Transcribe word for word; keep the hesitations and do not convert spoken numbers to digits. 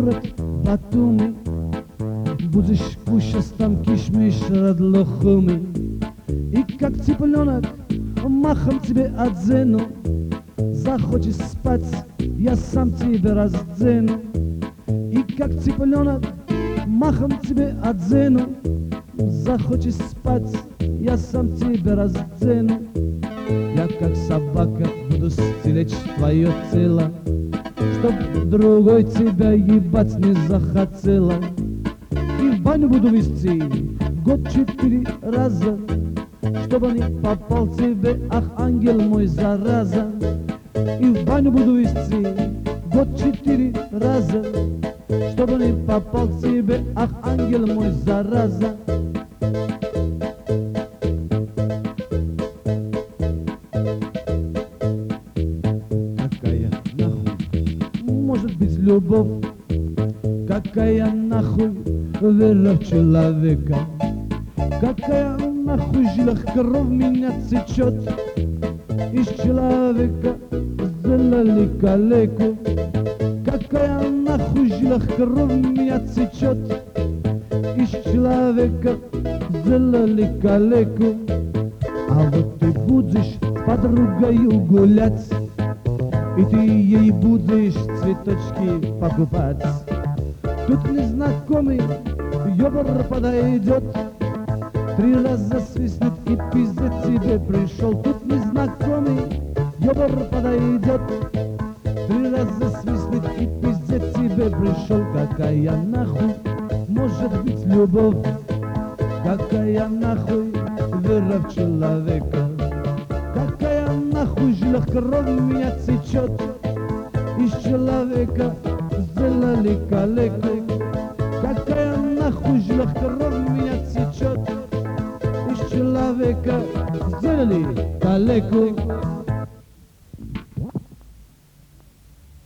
город Батуми, будешь кушать там кишмиш радлохуми. И как цыпленок махом тебе отзену, захочешь спать, я сам тебе раздену. И как цыпленок махом тебе отзену, захочешь спать, я сам тебе раздену. Я как собака буду стеречь твое тело, чтоб другой тебя ебать не захотела. И в баню буду вести год четыре раза, чтобы не попал тебе, ах, ангел мой, зараза. И в баню буду вести год четыре раза, чтобы не попал тебе, ах, ангел мой, зараза. Какая нахуй может быть любовь? Какая нахуй вера в человека? Какая нахуй в жилах кровь меня течет? Из человека сделали калеку. Какая нахуй в жилах кровь меня течет? Из человека сделали калеку. А вот ты будешь с подругою гулять, и ты ей будешь цветочки покупать. Тут незнакомый ёбар подойдет, три раза свистнет и пиздец тебе пришел. Тут незнакомый ёбар подойдет, три раза свистнет и пиздец тебе пришел. Какая нахуй может быть любовь? Какая нахуй вера в человека? Какая нахуй в жилах кровь меня течет? Из человека сделали калеку. Какая нахуй в жилах кровь меня течет? Из человека сделали калеку.